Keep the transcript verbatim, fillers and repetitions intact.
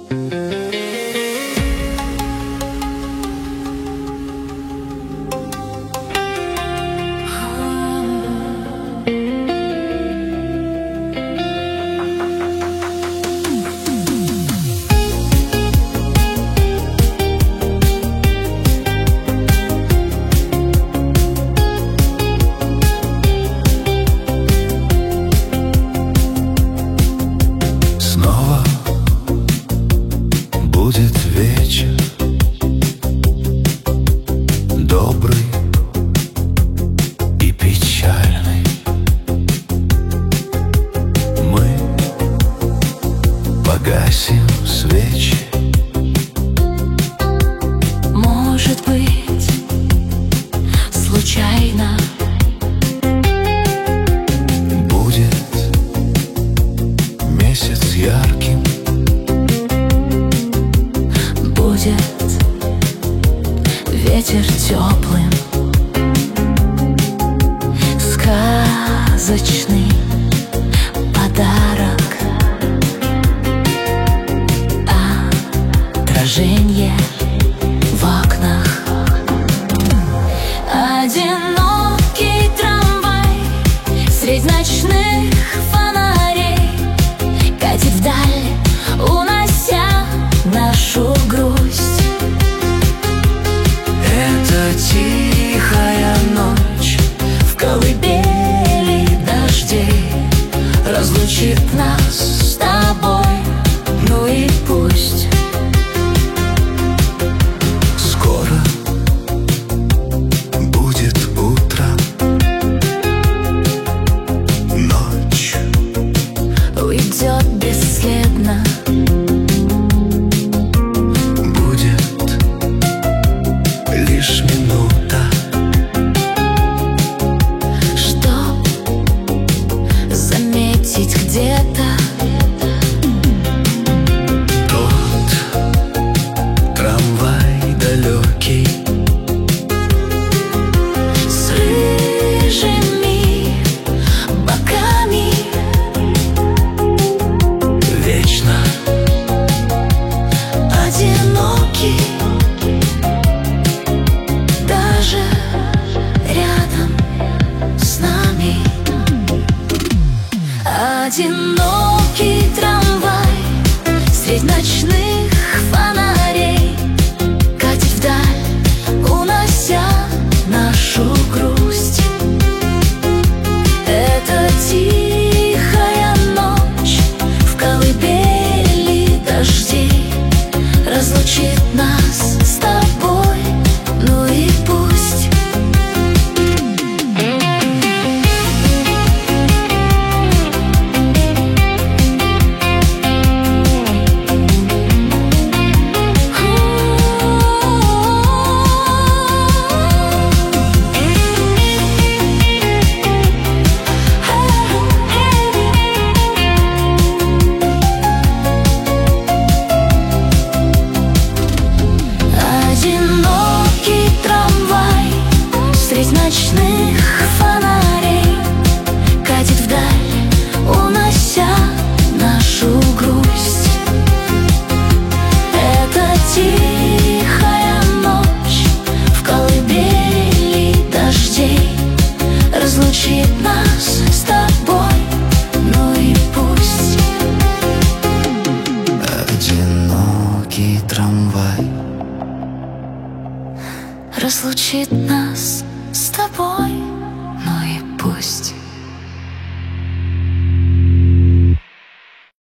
Будет вечер добрый и печальный. Мы погасим свечи. Может быть, случайно будет месяц ярким. будет ветер теплым, сказочный подарок, отражение в окнах. Одинокий трамвай средь ночных фонарей катит вдаль, унося нашу грусть. Это тихая ночь В колыбели дождей разлучит нас с тобой, ну и пусть. Скоро будет утро, ночь Уйдет бесследно, лишь минута, чтоб заметить где-то тот трамвай далекий с рыжими боками, вечно одинокий. Даже рядом с нами одинокий трамвай средь ночных фонарей катит вдаль, унося нашу грусть. Это тихая ночь в колыбели дождей разлучит нас с тобой, ну и пусть. Одинокий трамвай средь ночных фонарей катит вдаль, унося нашу грусть. Это тихая ночь в колыбели дождей разлучит нас с тобой, ну и пусть. одинокий трамвай Разлучит нас с тобой, ну и пусть.